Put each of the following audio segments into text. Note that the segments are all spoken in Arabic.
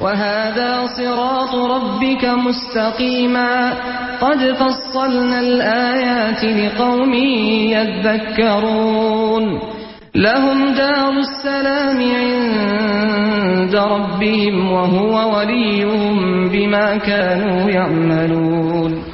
وهذا صراط ربك مستقيما قد فصلنا الآيات لقوم يذكرون لهم دار السلام عند ربهم وهو وليهم بما كانوا يعملون.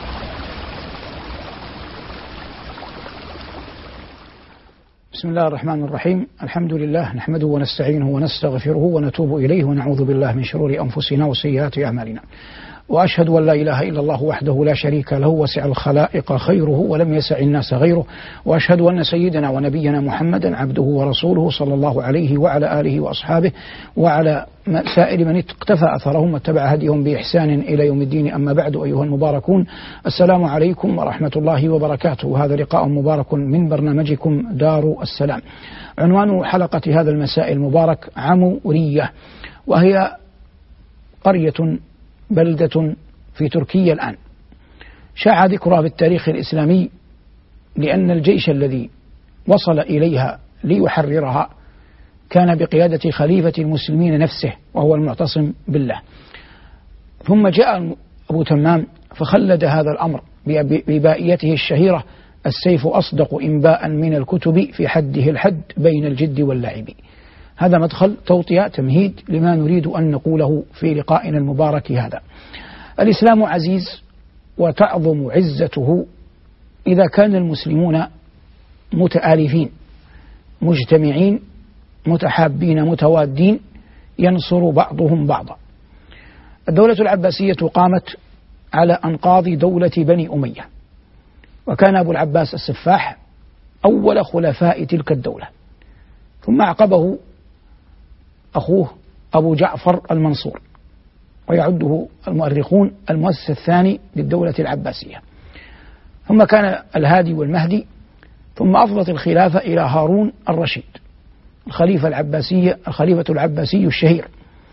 بسم الله الرحمن الرحيم. الحمد لله نحمده ونستعينه ونستغفره ونتوب إليه ونعوذ بالله من شرور أنفسنا وسيئات أعمالنا، وأشهد أن لا إله إلا الله وحده لا شريك له وسع الخلائق خيره ولم يسع الناس غيره، وأشهد أن سيدنا ونبينا محمدا عبده ورسوله صلى الله عليه وعلى آله وأصحابه وعلى سائر من اقتفى أثرهم واتبع هديهم بإحسان إلى يوم الدين. أما بعد، أيها المباركون، السلام عليكم ورحمة الله وبركاته. هذا لقاء مبارك من برنامجكم دار السلام. عنوان حلقة هذا المساء المبارك عمورية، وهي قرية بلدة في تركيا الآن شاع ذكرها في التاريخ الإسلامي، لأن الجيش الذي وصل إليها ليحررها كان بقيادة خليفة المسلمين نفسه وهو المعتصم بالله. ثم جاء أبو تمام فخلد هذا الأمر ببائيته الشهيرة: السيف أصدق إنباء من الكتب في حده الحد بين الجد واللعب. هذا مدخل توطية تمهيد لما نريد أن نقوله في لقائنا المبارك هذا. الإسلام عزيز وتعظم عزته إذا كان المسلمون متآلفين مجتمعين متحابين متوادين ينصر بعضهم بعضا. الدولة العباسية قامت على أنقاض دولة بني أمية، وكان أبو العباس السفاح أول خلفاء تلك الدولة، ثم أعقبه أخوه أبو جعفر المنصور، ويعده المؤرخون المؤسس الثاني للدولة العباسية. ثم كان الهادي والمهدي، ثم أفضت الخلافة إلى هارون الرشيد الخليفة العباسي الشهير.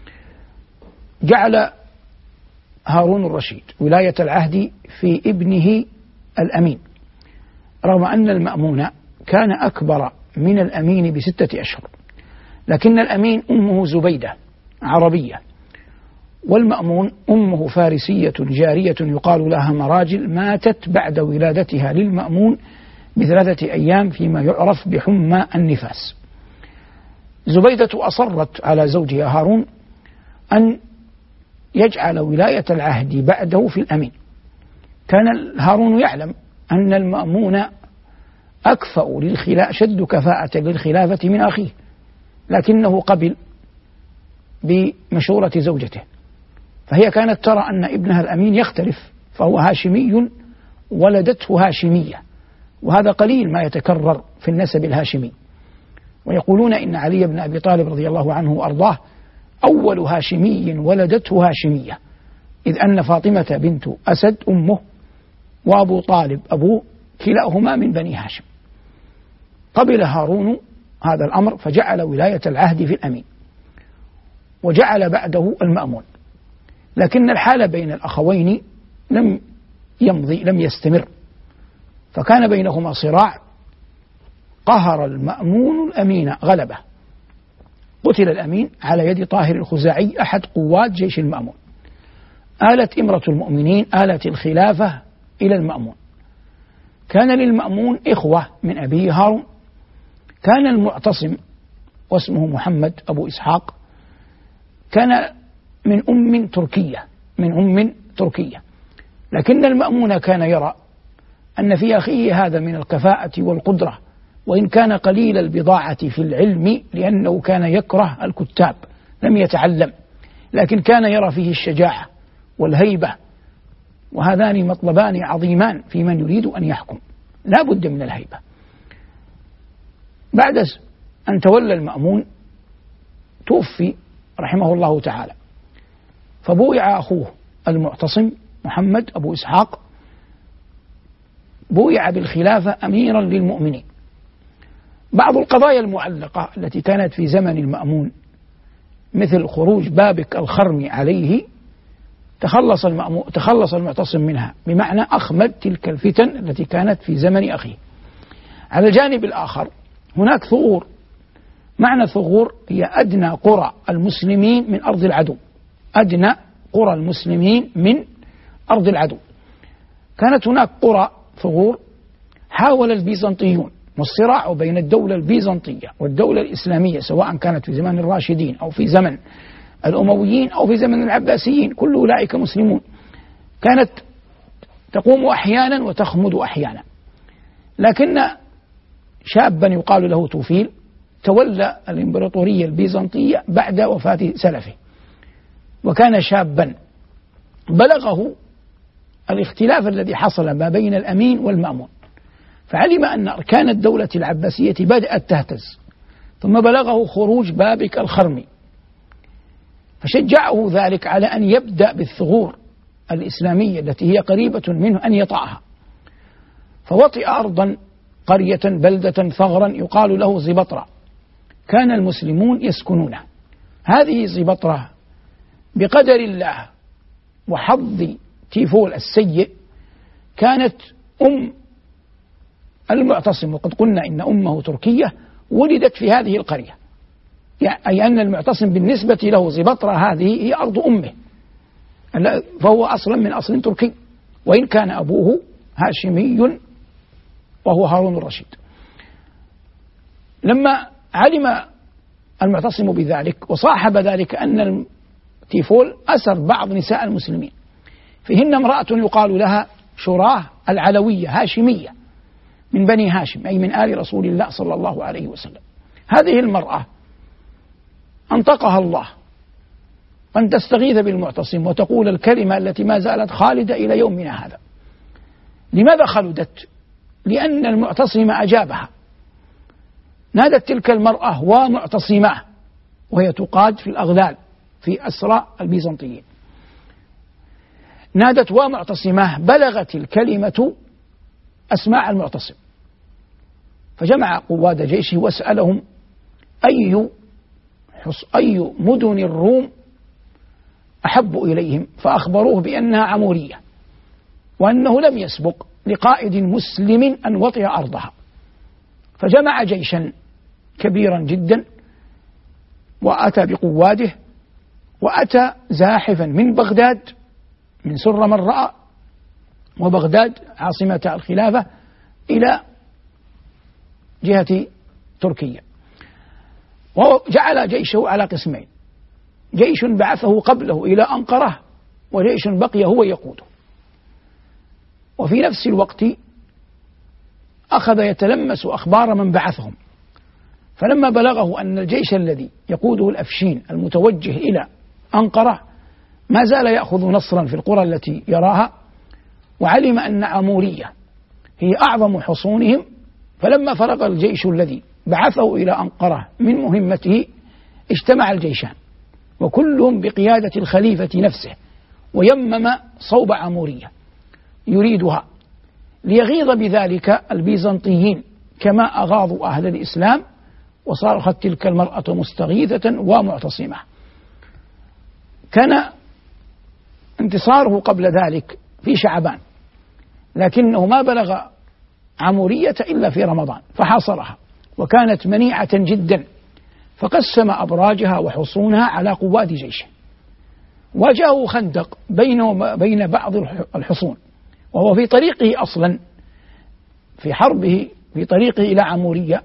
جعل هارون الرشيد ولاية العهد في ابنه الأمين، رغم أن المأمون كان أكبر من الأمين ب6 أشهر، لكن الأمين أمه زبيدة عربية، والمأمون أمه فارسية جارية يقال لها مراجل، ماتت بعد ولادتها للمأمون ب3 أيام فيما يعرف بحمى النفاس. زبيدة أصرت على زوجها هارون أن يجعل ولاية العهد بعده في الأمين. كان هارون يعلم أن المأمون أكفأ شد كفاءة للخلافة من أخيه، لكنه قبل بمشورة زوجته، فهي كانت ترى أن ابنها الأمين يختلف، فهو هاشمي ولدته هاشمية، وهذا قليل ما يتكرر في النسب الهاشمي. ويقولون إن علي بن أبي طالب رضي الله عنه وأرضاه أول هاشمي ولدته هاشمية، إذ أن فاطمة بنت أسد أمه وأبو طالب أبوه كلاهما من بني هاشم. قبل هارون هذا الأمر فجعل ولاية العهد في الأمين، وجعل بعده المأمون، لكن الحال بين الأخوين لم يستمر، فكان بينهما صراع. قهر المأمون الأمين غلبه، قتل الأمين على يد طاهر الخزاعي أحد قوات جيش المأمون. آلت إمرة المؤمنين آلت الخلافة إلى المأمون. كان للمأمون إخوة من أبيه هارون، كان المعتصم واسمه محمد أبو إسحاق، كان من أم تركية، لكن المأمون كان يرى أن في أخيه هذا من الكفاءة والقدرة، وإن كان قليل البضاعة في العلم لأنه كان يكره الكتاب لم يتعلم، لكن كان يرى فيه الشجاعة والهيبة، وهذان مطلبان عظيمان في من يريد أن يحكم، لا بد من الهيبة. بعد أن تولى المأمون توفي رحمه الله تعالى، فبويع أخوه المعتصم محمد أبو إسحاق، بويع بالخلافة أميرا للمؤمنين. بعض القضايا المعلقة التي كانت في زمن المأمون مثل خروج بابك الخرمي عليه تخلص المعتصم منها، بمعنى أخمد تلك الفتن التي كانت في زمن أخيه. على الجانب الآخر هناك ثغور، معنى ثغور هي أدنى قرى المسلمين من أرض العدو، أدنى قرى المسلمين من أرض العدو. كانت هناك قرى ثغور حاول البيزنطيون، والصراع بين الدولة البيزنطية والدولة الإسلامية سواء كانت في زمن الراشدين أو في زمن الأمويين أو في زمن العباسيين، كل أولئك مسلمون، كانت تقوم أحيانا وتخمد أحيانا. لكن شابا يقال له توفيل تولى الإمبراطورية البيزنطية بعد وفاة سلفه، وكان شابا بلغه الاختلاف الذي حصل ما بين الأمين والمأمون، فعلم أن أركان الدولة العباسية بدأت تهتز، ثم بلغه خروج بابك الخرمي، فشجعه ذلك على أن يبدأ بالثغور الإسلامية التي هي قريبة منه أن يطأها، فوطئ أرضا قرية بلدة ثغرا يقال له زبطرة، كان المسلمون يسكنونه. هذه زبطرة بقدر الله وحظ تيفول السيء كانت أم المعتصم، وقد قلنا إن أمه تركية، ولدت في هذه القرية، أي أن المعتصم بالنسبة له زبطرة هذه هي أرض أمه، فهو أصلا من أصل تركي، وإن كان أبوه هاشمي وهو هارون الرشيد. لما علم المعتصم بذلك وصاحب ذلك أن تيفول أسر بعض نساء المسلمين، فيهن امرأة يقال لها شراه العلوية هاشمية من بني هاشم، أي من آل رسول الله صلى الله عليه وسلم. هذه المرأة أنطقها الله أن تستغيث بالمعتصم وتقول الكلمة التي ما زالت خالدة إلى يومنا هذا. لماذا خلدت؟ لأن المعتصم أجابها. نادت تلك المرأة ومعتصماه، وهي تقاد في الأغلال في أسرى البيزنطيين، نادت ومعتصماه، بلغت الكلمة أسماع المعتصم، فجمع قواد جيشه وسألهم أي مدن الروم أحب إليهم، فأخبروه بأنها عمورية، وأنه لم يسبق لقائد مسلم أن وطئ أرضها، فجمع جيشا كبيرا جدا وأتى بقواده، وأتى زاحفا من بغداد، من سر من رأى، وبغداد عاصمة الخلافة، إلى جهة تركيا، وجعل جيشه على قسمين: جيش بعثه قبله إلى أنقرة، وجيش بقي هو يقوده. وفي نفس الوقت أخذ يتلمس أخبار من بعثهم، فلما بلغه أن الجيش الذي يقوده الأفشين المتوجه إلى أنقرة ما زال يأخذ نصرا في القرى التي يراها، وعلم أن عمورية هي أعظم حصونهم، فلما فرغ الجيش الذي بعثه إلى أنقرة من مهمته اجتمع الجيشان، وكلهم بقيادة الخليفة نفسه، ويمم صوب عمورية يريدها ليغيظ بذلك البيزنطيين كما أغاظوا أهل الإسلام، وصارت تلك المرأة مستغيثة ومعتصمة. كان انتصاره قبل ذلك في شعبان، لكنه ما بلغ عمورية إلا في رمضان فحاصرها، وكانت منيعة جدا، فقسم أبراجها وحصونها على قواد جيشه، وجاءه خندق بينه وبين بعض الحصون، وهو في طريقه أصلا في حربه في طريقه إلى عمورية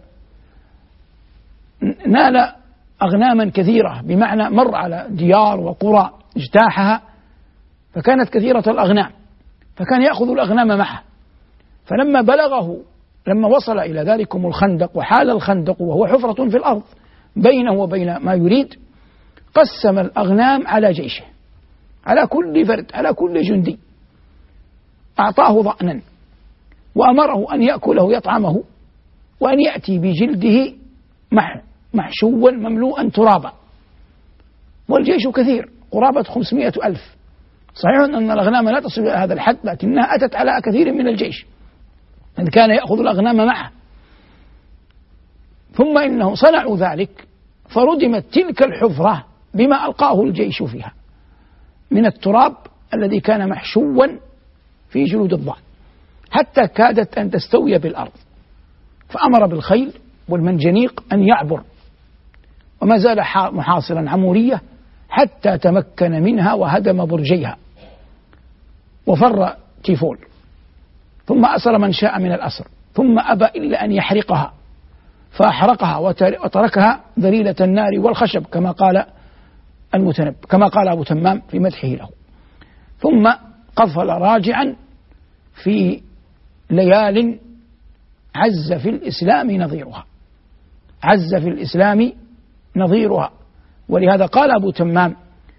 نال أغناما كثيرة، بمعنى مر على ديار وقرى اجتاحها فكانت كثيرة الأغنام، فكان يأخذ الأغنام معه. فلما بلغه لما وصل إلى ذلكم الخندق، وحال الخندق وهو حفرة في الأرض بينه وبين ما يريد، قسم الأغنام على جيشه، على كل فرد، على كل جندي أعطاه ضأنا، وأمره أن يأكله يطعمه، وأن يأتي بجلده محشوا مملوءا ترابا. والجيش كثير قرابة 500,000. صحيح أن الأغنام لا تصل إلى هذا الحد، لكنها أتت على كثير من الجيش الذي كان يأخذ الأغنام معه. ثم إنه صنعوا ذلك فردمت تلك الحفرة بما ألقاه الجيش فيها من التراب الذي كان محشوا في جلود الضأن، حتى كادت أن تستوي بالأرض، فأمر بالخيل والمنجنيق أن يعبر، وما زال محاصرا عمورية حتى تمكن منها وهدم برجيها وفر تيفول، ثم أسر من شاء من الأسر، ثم أبى إلا أن يحرقها فأحرقها وتركها ذليلة النار والخشب كما قال كما قال أبو تمام في مدحه له. ثم قفل راجعا في ليال عز في الإسلام نظيرها، عز في الإسلام نظيرها. ولهذا قال أبو تمام: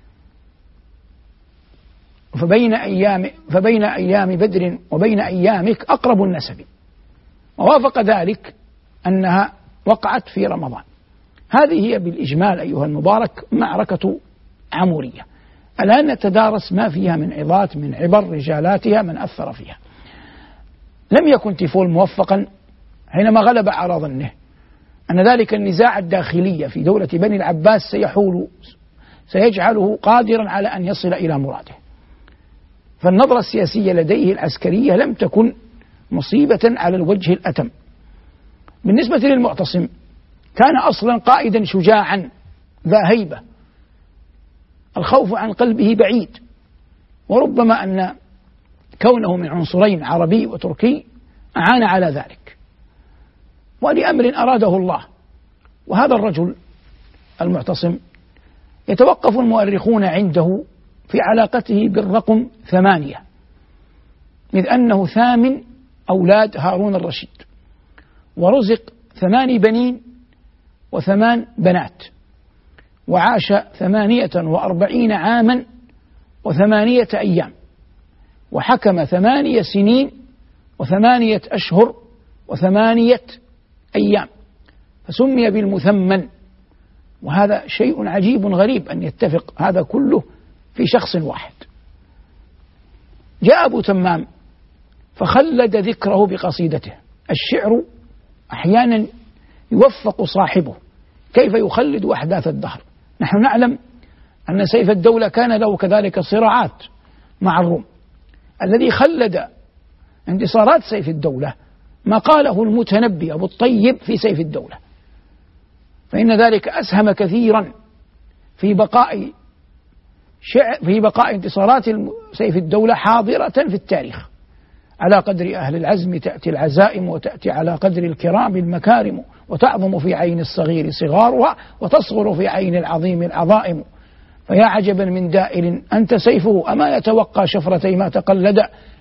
فبين أيام بدر وبين أيامك أقرب النسب. ووافق ذلك أنها وقعت في رمضان. هذه هي بالإجمال أيها المبارك معركة عمورية. الآن نتدارس ما فيها من عظات، من عبر رجالاتها، من أثر فيها. لم يكن تيفول موفقا حينما غلب على ظنه أن ذلك النزاع الداخلي في دولة بني العباس سيجعله قادرا على أن يصل إلى مراده. فالنظرة السياسية لديه العسكرية لم تكن مصيبة على الوجه الأتم. بالنسبة للمعتصم كان أصلا قائدا شجاعا ذا هيبة، الخوف عن قلبه بعيد، وربما أن كونه من عنصرين عربي وتركي أعان على ذلك، ولأمر أراده الله. وهذا الرجل المعتصم يتوقف المؤرخون عنده في علاقته بالرقم 8، إذ أنه ثامن أولاد هارون الرشيد، ورزق 8 بنين و8 بنات، وعاش 48 عاما و8 أيام، وحكم 8 سنين و8 أشهر و8 أيام، فسمي بالمثمن. وهذا شيء عجيب غريب أن يتفق هذا كله في شخص واحد. جاء أبو تمام فخلد ذكره بقصيدته. الشعر أحيانا يوفق صاحبه كيف يخلد أحداث الدهر. نحن نعلم أن سيف الدولة كان له كذلك صراعات مع الروم. الذي خلد انتصارات سيف الدولة ما قاله المتنبي أبو الطيب في سيف الدولة، فإن ذلك أسهم كثيرا في بقاء انتصارات سيف الدولة حاضرة في التاريخ. على قدر أهل العزم تأتي العزائم، وتأتي على قدر الكرام المكارم، وتعظم في عين الصغير صغارها، وتصغر في عين العظيم العظائم. فيا عجبا من دائل أنت سيفه، أما يتوقى شفرتي ما تقلد،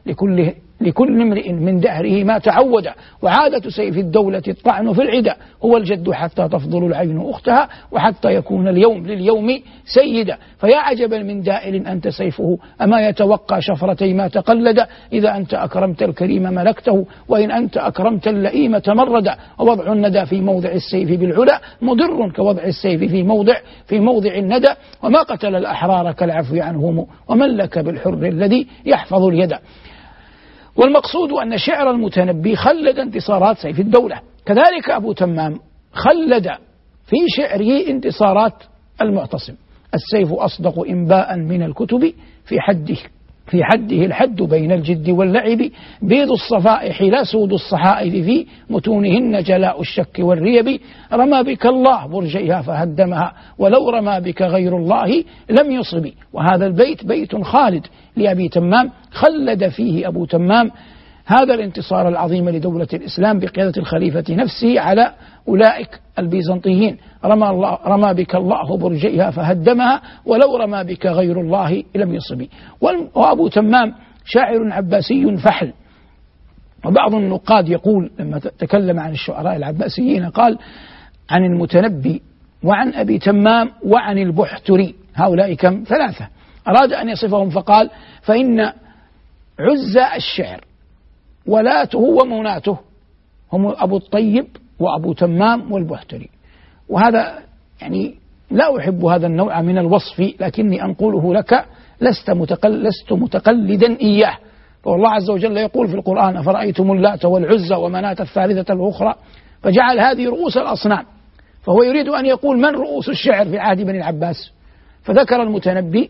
لكل امرئ من دهره ما تعود، وعادة سيف الدولة الطعن في العدا، هو الجد حتى تفضل العين أختها، وحتى يكون اليوم لليوم سيدا. فيا عجبا من دائل أنت سيفه، أما يتوقى شفرتي ما تقلد، إذا أنت أكرمت الكريم ملكته، وإن أنت أكرمت اللئيم تمردا. ووضع الندى في موضع السيف بالعلا مضر كوضع السيف في موضع الندى، وما قتل الأحرار كالعفو عنهم، ومن لك بالحر الذي يحفظ اليد. والمقصود أن شعر المتنبي خلد انتصارات سيف الدولة، كذلك أبو تمام خلد في شعره انتصارات المعتصم. السيف أصدق إنباء من الكتب، في حده الحد بين الجد واللعب، بيض الصفائح لا سود الصحائف، في متونهن جلاء الشك والريب. رمى بك الله برجيها فهدمها، ولو رمى بك غير الله لم يصب. وهذا البيت بيت خالد لأبي تمام، خلد فيه أبو تمام هذا الانتصار العظيم لدولة الإسلام بقيادة الخليفة نفسه على أولئك البيزنطيين. رمى بك الله برجيها فهدمها، ولو رمى بك غير الله لم يصب. وأبو تمام شاعر عباسي فحل. وبعض النقاد يقول لما تكلم عن الشعراء العباسيين قال عن المتنبي وعن أبي تمام وعن البحتري، هؤلاء كم؟ 3. أراد أن يصفهم فقال: فإن عزى الشعر ولاته ومناته هم أبو الطيب وأبو تمام والبحتري. وهذا يعني لا أحب هذا النوع من الوصف، لكني أنقله لك، لست متقلدا إياه. فالله عز وجل يقول في القرآن: أفرأيتم اللات والعزى ومناة الثالثة الأخرى، فجعل هذه رؤوس الأصنام. فهو يريد أن يقول من رؤوس الشعر في عهد بني العباس، فذكر المتنبي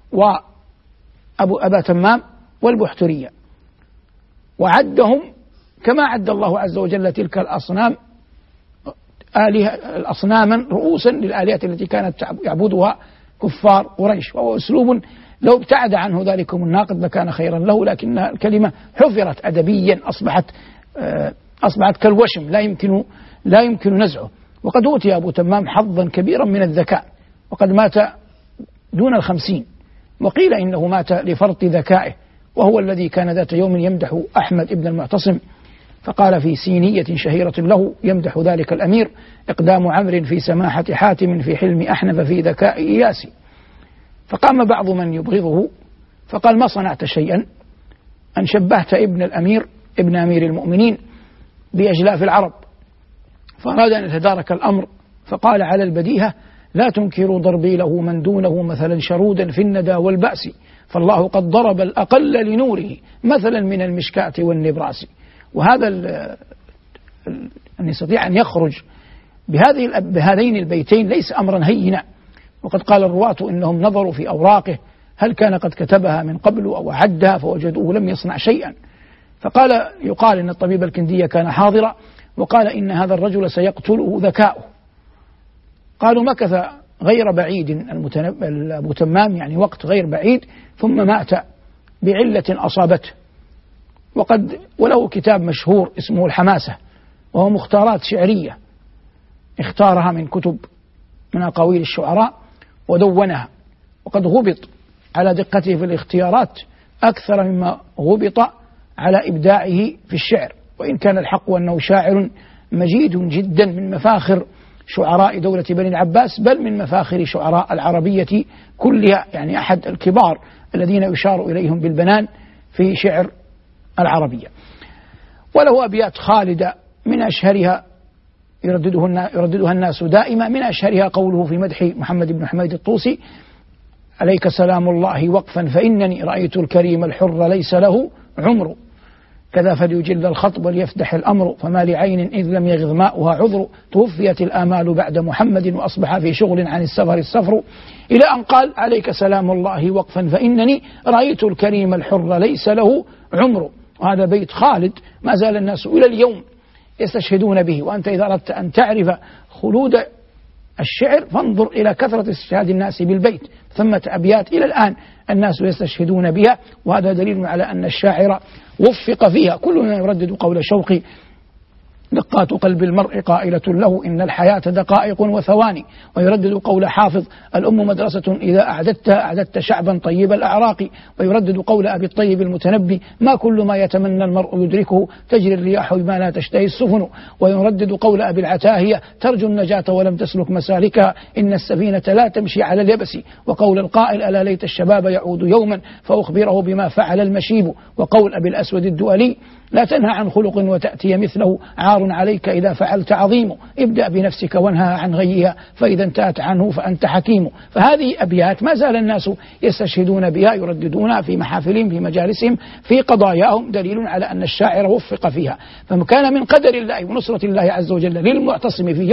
وأبا تمام والبحترية، وعدهم كما عد الله عز وجل تلك الأصنام أصناما رؤوسا للآلهة التي كانت يعبدها كفار قريش، وهو أسلوب لو ابتعد عنه ذلكم الناقد لكان خيرا له، لكن الكلمة حفرت أدبيا، أصبحت كالوشم لا يمكن نزعه. وقد أوتي أبو تمام حظا كبيرا من الذكاء، وقد مات دون 50، وقيل إنه مات لفرط ذكائه، وهو الذي كان ذات يوم يمدح أحمد ابن المعتصم، فقال في سينية شهيرة له يمدح ذلك الأمير: إقدام عمرو في سماحة حاتم، في حلم أحنف، في ذكاء إياسي. فقام بعض من يبغضه فقال: ما صنعت شيئا أن شبهت ابن أمير المؤمنين بأجلاف العرب. فأراد أن يتدارك الأمر فقال على البديهة: لا تنكروا ضربي له من دونه مثلا شرودا في الندى والبأس، فالله قد ضرب الأقل لنوره مثلا من المشكاة والنبراس. وهذا أن يستطيع أن يخرج بهذين البيتين ليس أمرا هينا. وقد قال الرواة إنهم نظروا في أوراقه هل كان قد كتبها من قبل أو عدها فوجدوه لم يصنع شيئا. يقال إن الطبيب الكندي كان حاضرا وقال إن هذا الرجل سيقتله ذكاؤه. قالوا مكث غير بعيد أبو تمام، يعني وقت غير بعيد، ثم مات بعلة أصابته. وله كتاب مشهور اسمه الحماسة، وهو مختارات شعرية اختارها من أقاويل الشعراء ودونها. وقد غبط على دقته في الاختيارات أكثر مما غبط على إبداعه في الشعر، وإن كان الحق أنه شاعر مجيد جدا من مفاخر شعراء دولة بني العباس، بل من مفاخر شعراء العربية كلها، يعني أحد الكبار الذين يشار إليهم بالبنان في شعر العربية. وله أبيات خالدة من أشهرها يرددها الناس دائما، من أشهرها قوله في مدح محمد بن حميد الطوسي: عليك سلام الله وقفا فإنني رأيت الكريم الحر ليس له عمر، كذا فليجل الخطب وليفتح الأمر، فما لعين إذ لم يغض ماؤها عذر، توفيت الآمال بعد محمد وأصبح في شغل عن السفر، إلى أن قال: عليك سلام الله وقفا فإنني رأيت الكريم الحر ليس له عمر. وهذا بيت خالد ما زال الناس إلى اليوم يستشهدون به. وأنت إذا أردت أن تعرف خلود الشعر فانظر إلى كثرة استشهاد الناس بالبيت، ثمة أبيات إلى الآن الناس يستشهدون بها، وهذا دليل على أن الشاعر وفق فيها. كلنا يردد قول شوقي: دقات قلب المرء قائلة له إن الحياة دقائق وثواني، ويردد قول حافظ: الأم مدرسة إذا أعددت شعبا طيب الأعراق، ويردد قول أبي الطيب المتنبي: ما كل ما يتمنى المرء يدركه، تجري الرياح بما لا تشتهي السفن، ويردد قول أبي العتاهية: ترجو النجاة ولم تسلك مسالكها، إن السفينة لا تمشي على اليبس، وقول القائل: ألا ليت الشباب يعود يوما فأخبره بما فعل المشيب، وقول أبي الأسود الدؤلي: لا تنهى عن خلق وتأتي مثله، عار عليك إذا فعلت عظيم، ابدأ بنفسك وانهى عن غيها، فإذا انتهت عنه فأنت حكيم. فهذه أبيات ما زال الناس يستشهدون بها، يرددونها في محافلهم، في مجالسهم، في قضاياهم، دليل على أن الشاعر وفق فيها. فكان من قدر الله ونصرة الله عز وجل للمعتصم في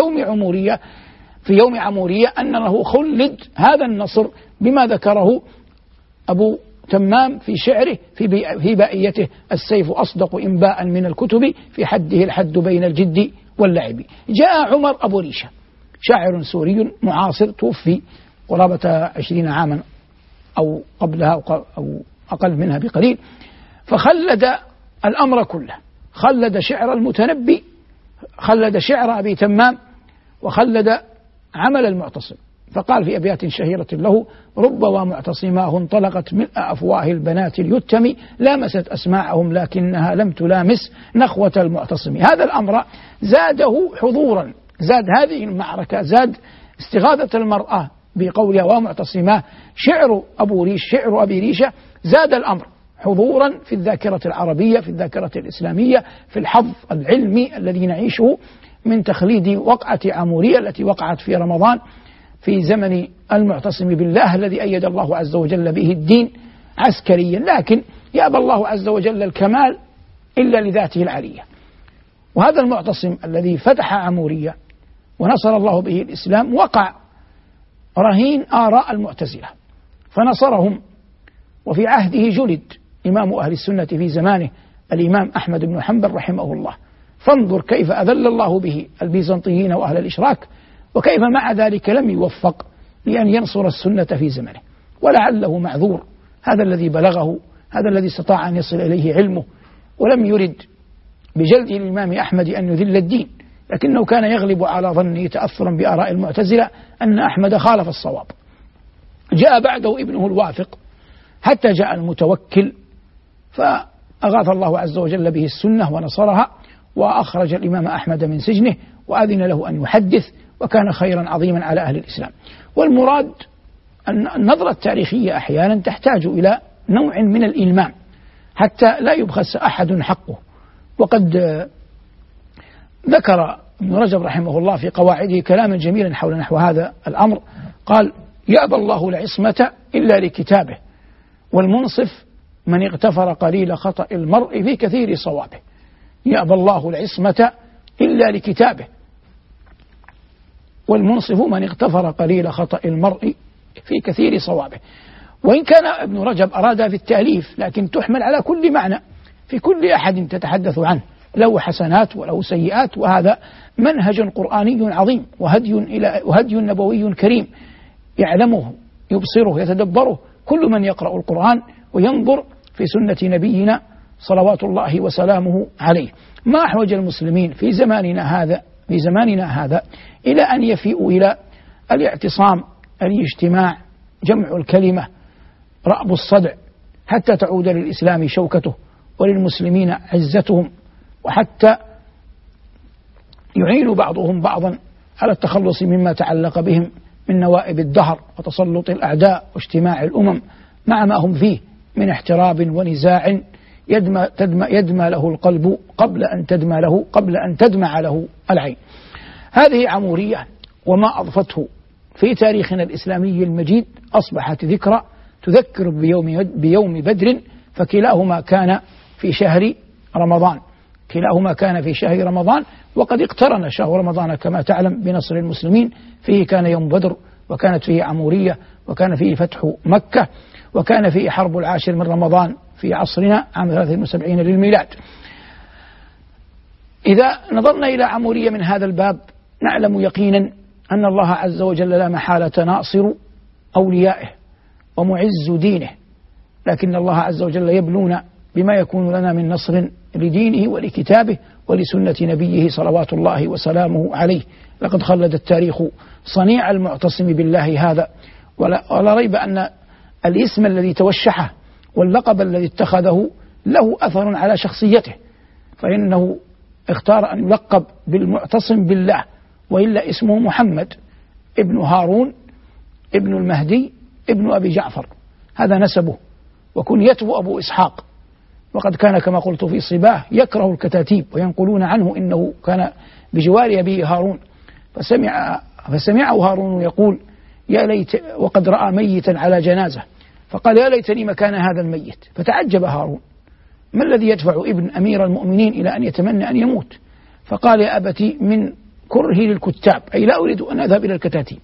يوم عمورية أنه خلد هذا النصر بما ذكره أبو تمام في شعره في بائيته: السيف أصدق إنباء من الكتب، في حده الحد بين الجد واللعب. جاء عمر أبو ريشة، شاعر سوري معاصر، توفي قرابة 20 عاما أو قبلها أو أقل منها بقليل، فخلد الأمر كله، خلد شعر المتنبي، خلد شعر أبي تمام، وخلد عمل المعتصم. فقال في أبيات شهيرة له: رب ومعتصماه انطلقت ملء أفواه البنات اليتم، لامست أسماعهم لكنها لم تلامس نخوة المعتصم. هذا الأمر زاده حضورا، زاد هذه المعركة، زاد استغاثة المرأة بقولها ومعتصماه. شعر أبي ريشة زاد الأمر حضورا في الذاكرة العربية، في الذاكرة الإسلامية، في الحظ العلمي الذي نعيشه من تخليد وقعة عمورية التي وقعت في رمضان في زمن المعتصم بالله الذي أيد الله عز وجل به الدين عسكريا. لكن يأبى الله عز وجل الكمال إلا لذاته العلية. وهذا المعتصم الذي فتح عمورية ونصر الله به الإسلام وقع رهين آراء المعتزلة فنصرهم، وفي عهده جلد إمام أهل السنة في زمانه الإمام أحمد بن حنبل رحمه الله. فانظر كيف أذل الله به البيزنطيين وأهل الإشراك، وكيف مع ذلك لم يوفق لأن ينصر السنة في زمنه، ولعله معذور، هذا الذي بلغه، هذا الذي استطاع أن يصل إليه علمه، ولم يرد بجلد الإمام أحمد أن يذل الدين، لكنه كان يغلب على ظنه تأثرا بآراء المعتزلة أن أحمد خالف الصواب. جاء بعده ابنه الوافق حتى جاء المتوكل، فأغاث الله عز وجل به السنة ونصرها، وأخرج الإمام أحمد من سجنه وأذن له أن يحدث، وكان خيرا عظيما على أهل الإسلام. والمراد أن النظرة التاريخية أحيانا تحتاج إلى نوع من الإلمام حتى لا يبخس أحد حقه. وقد ذكر ابن رجب رحمه الله في قواعده كلاما جميلا حول نحو هذا الأمر، قال: يأبى الله العصمة إلا لكتابه، والمنصف من اغتفر قليل خطأ المرء في كثير صوابه. يأبى الله العصمة إلا لكتابه، والمنصف من اغتفر قليل خطأ المرء في كثير صوابه. وإن كان ابن رجب أراد في التأليف، لكن تحمل على كل معنى، في كل أحد تتحدث عنه له حسنات وله سيئات، وهذا منهج قرآني عظيم وهدي نبوي كريم يعلمه يبصره يتدبره كل من يقرأ القرآن وينظر في سنة نبينا صلوات الله وسلامه عليه. ما أحوج المسلمين في زماننا هذا إلى أن يفيئوا إلى الاعتصام، الاجتماع، جمع الكلمة، رأب الصدع، حتى تعود للإسلام شوكته وللمسلمين عزتهم، وحتى يعين بعضهم بعضا على التخلص مما تعلق بهم من نوائب الدهر وتسلط الأعداء واجتماع الأمم مع ما هم فيه من احتراب ونزاع يدمى له القلب قبل أن تدمع له العين. هذه عمورية، وما أضفته في تاريخنا الإسلامي المجيد أصبحت ذكرى تذكر بيوم بدر، فكلاهما كان في شهر رمضان، وقد اقترن شهر رمضان كما تعلم بنصر المسلمين، فيه كان يوم بدر، وكانت فيه عمورية، وكان فيه فتح مكة، وكان فيه حرب 10 من رمضان في عصرنا عام 73 للميلاد. إذا نظرنا إلى عمورية من هذا الباب نعلم يقينا أن الله عز وجل لا محالة ناصر أوليائه ومعز دينه، لكن الله عز وجل يبلونا بما يكون لنا من نصر لدينه ولكتابه ولسنة نبيه صلوات الله وسلامه عليه. لقد خلد التاريخ صنيع المعتصم بالله هذا، ولا ريب أن الاسم الذي توشحه واللقب الذي اتخذه له أثر على شخصيته، فإنه اختار أن يلقب بالمعتصم بالله، وإلا اسمه محمد ابن هارون ابن المهدي ابن أبي جعفر، هذا نسبه، وكنيته أبو إسحاق. وقد كان كما قلت في صباه يكره الكتاتيب، وينقلون عنه إنه كان بجوار أبيه هارون، فسمعه هارون يقول: يا ليت، وقد رأى ميتا على جنازة، فقال: يا ليتني مكان هذا الميت. فتعجب هارون: ما الذي يدفع ابن أمير المؤمنين إلى أن يتمنى أن يموت؟ فقال: يا أبتي من كرهي للكتاب، أي لا أريد أن أذهب إلى الكتاتيب.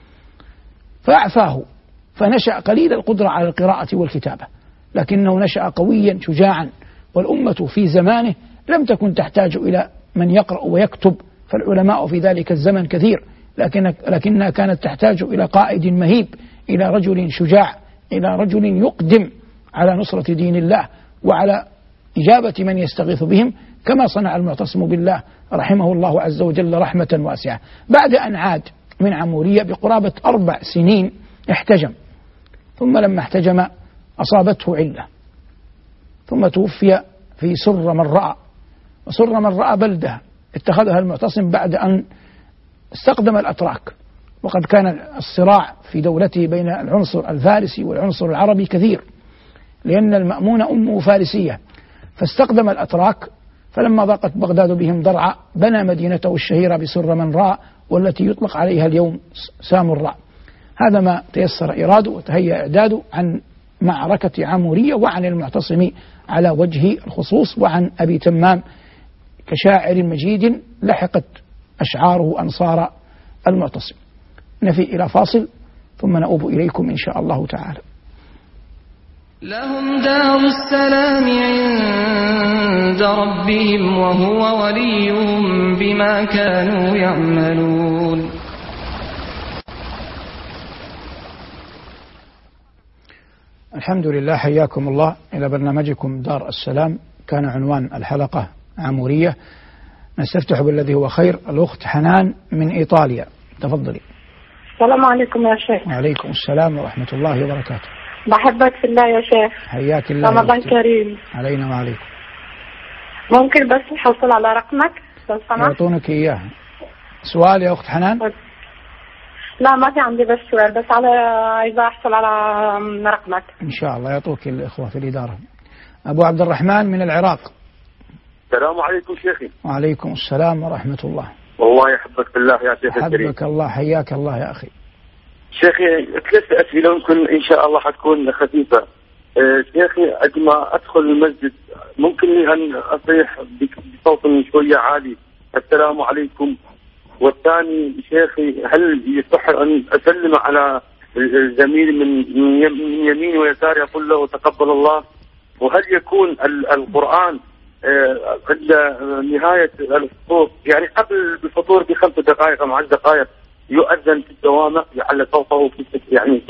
فأعفاه، فنشأ قليل القدرة على القراءة والكتابة، لكنه نشأ قويا شجاعا، والأمة في زمانه لم تكن تحتاج إلى من يقرأ ويكتب، فالعلماء في ذلك الزمن كثير، لكنها كانت تحتاج إلى قائد مهيب، إلى رجل شجاع، إلى رجل يقدم على نصرة دين الله وعلى إجابة من يستغيث بهم، كما صنع المعتصم بالله رحمه الله عز وجل رحمة واسعة. بعد أن عاد من عمورية بقرابة 4 سنين احتجم، ثم لما احتجم أصابته علة، ثم توفي في سر من رأى، وسر من رأى بلدة اتخذها المعتصم بعد أن استقدم الأتراك، وقد كان الصراع في دولته بين العنصر الفارسي والعنصر العربي كثير، لأن المأمون أمه فارسية، فاستقدم الأتراك، فلما ضاقت بغداد بهم ضرعا بنى مدينته الشهيرة بسر من رأى، والتي يطلق عليها اليوم سامراء. هذا ما تيسر إراده وتهيأ إعداده عن معركة عمورية، وعن المعتصم على وجه الخصوص، وعن أبي تمام كشاعر مجيد لحقت أشعاره أنصار المعتصم. نفي إلى فاصل ثم نؤوب إليكم إن شاء الله تعالى. لهم دار السلام عند ربهم وهو وليهم بما كانوا يعملون. الحمد لله، حياكم الله إلى برنامجكم دار السلام. كان عنوان الحلقة عمورية. نستفتح بالذي هو خير. الأخت حنان من إيطاليا، تفضلي. السلام عليكم يا شيخ. وعليكم السلام ورحمة الله وبركاته. بحبك في الله يا شيخ. حياك الله. رمضان كريم علينا وعليكم. ممكن بس نحصل على رقمك لو سمحت؟ يعطونك إياه. سؤال يا أخت حنان؟ لا ما في عندي بس سؤال، بس على إذا أحصل على رقمك إن شاء الله يعطوك الإخوة في الإدارة. أبو عبد الرحمن من العراق. السلام عليكم شيخي. وعليكم السلام ورحمة الله. والله يحبك في الله يا شيخ الكريم. حبك الله، حياك الله يا أخي. شيخي 3 أسئلة ممكن إن شاء الله حتكون خفيفة. شيخي عندما أدخل المسجد ممكن لي أن أصيح بصوت شوية عالي السلام عليكم؟ والثاني شيخي، هل يصح أن أسلم على الزميل من يمين ويسار يقول له تقبل الله؟ وهل يكون القرآن عند نهاية الفطور، يعني قبل الفطور ب5 دقائق أو 10 دقائق، يؤذن في الدوامة لعل صوته في يعني